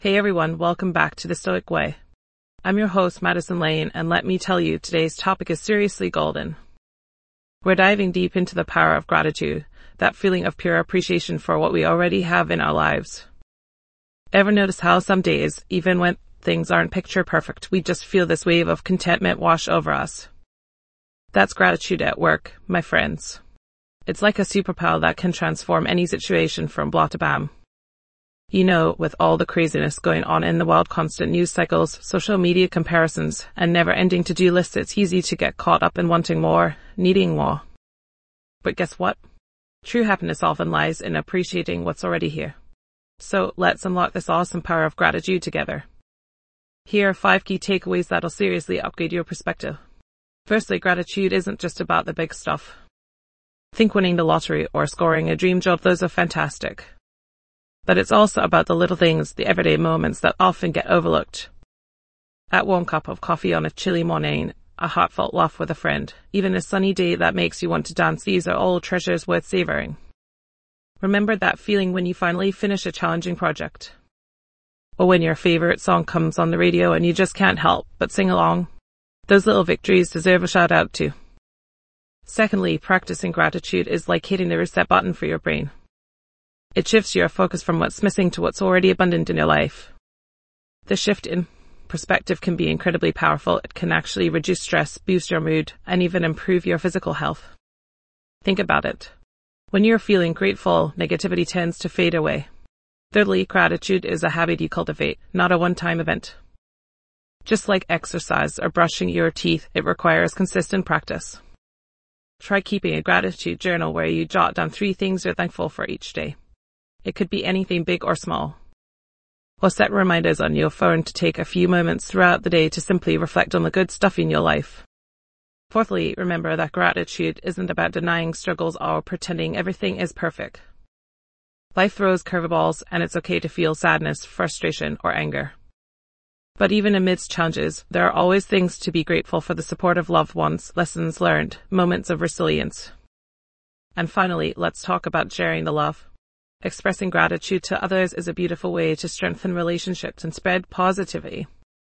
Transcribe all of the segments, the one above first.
Hey everyone, welcome back to The Stoic Way. I'm your host, Madison Lane, and let me tell you, today's topic is seriously golden. We're diving deep into the power of gratitude, that feeling of pure appreciation for what we already have in our lives. Ever notice how some days, even when things aren't picture perfect, we just feel this wave of contentment wash over us? That's gratitude at work, my friends. It's like a superpower that can transform any situation from blah to bam. You know, with all the craziness going on in the world, constant news cycles, social media comparisons, and never-ending to-do lists, it's easy to get caught up in wanting more, needing more. But guess what? True happiness often lies in appreciating what's already here. So let's unlock this awesome power of gratitude together. Here are 5 key takeaways that'll seriously upgrade your perspective. Firstly, gratitude isn't just about the big stuff. Think winning the lottery or scoring a dream job, those are fantastic. But it's also about the little things, the everyday moments that often get overlooked. That warm cup of coffee on a chilly morning, a heartfelt laugh with a friend, even a sunny day that makes you want to dance, these are all treasures worth savoring. Remember that feeling when you finally finish a challenging project? Or when your favorite song comes on the radio and you just can't help but sing along? Those little victories deserve a shout out too. Secondly, practicing gratitude is like hitting the reset button for your brain. It shifts your focus from what's missing to what's already abundant in your life. The shift in perspective can be incredibly powerful. It can actually reduce stress, boost your mood, and even improve your physical health. Think about it. When you're feeling grateful, negativity tends to fade away. Thirdly, gratitude is a habit you cultivate, not a one-time event. Just like exercise or brushing your teeth, it requires consistent practice. Try keeping a gratitude journal where you jot down 3 things you're thankful for each day. It could be anything big or small. Or set reminders on your phone to take a few moments throughout the day to simply reflect on the good stuff in your life. Fourthly, remember that gratitude isn't about denying struggles or pretending everything is perfect. Life throws curveballs, and it's okay to feel sadness, frustration, or anger. But even amidst challenges, there are always things to be grateful for: the support of loved ones, lessons learned, moments of resilience. And finally, let's talk about sharing the love. Expressing gratitude to others is a beautiful way to strengthen relationships and spread positivity.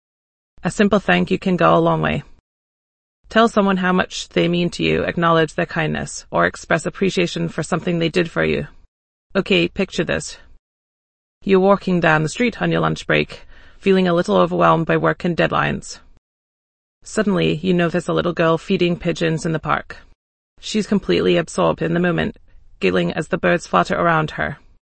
A simple thank you can go a long way. Tell someone how much they mean to you, acknowledge their kindness, or express appreciation for something they did for you. Okay, picture this. You're walking down the street on your lunch break, feeling a little overwhelmed by work and deadlines. Suddenly, you notice a little girl feeding pigeons in the park. She's completely absorbed in the moment, giggling as the birds flutter around her.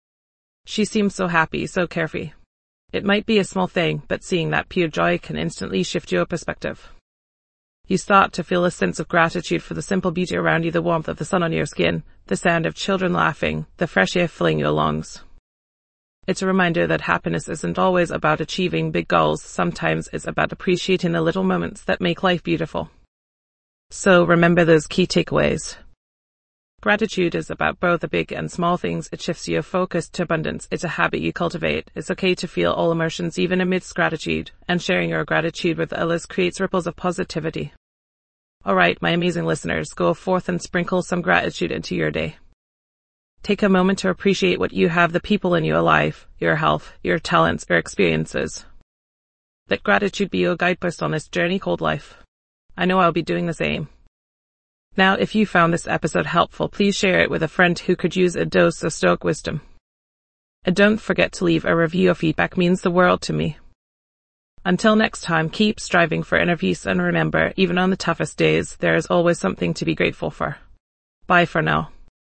She seems so happy, so carefree. It might be a small thing, but seeing that pure joy can instantly shift your perspective. You start to feel a sense of gratitude for the simple beauty around you, the warmth of the sun on your skin, the sound of children laughing, the fresh air filling your lungs. It's a reminder that happiness isn't always about achieving big goals. Sometimes it's about appreciating the little moments that make life beautiful. So remember those key takeaways. Gratitude is about both the big and small things. It shifts your focus to abundance. It's a habit you cultivate. It's okay to feel all emotions even amidst gratitude, and sharing your gratitude with others creates ripples of positivity. Alright, my amazing listeners, go forth and sprinkle some gratitude into your day. Take a moment to appreciate what you have, the people in your life, your health, your talents, your experiences. Let gratitude be your guidepost on this journey called life. I know I'll be doing the same. Now, if you found this episode helpful, please share it with a friend who could use a dose of Stoic wisdom. And don't forget to leave a review. Your feedback means the world to me. Until next time, keep striving for inner peace, and remember, even on the toughest days, there is always something to be grateful for. Bye for now.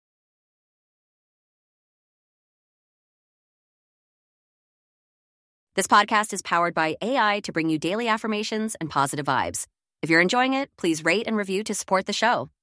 This podcast is powered by AI to bring you daily affirmations and positive vibes. If you're enjoying it, please rate and review to support the show.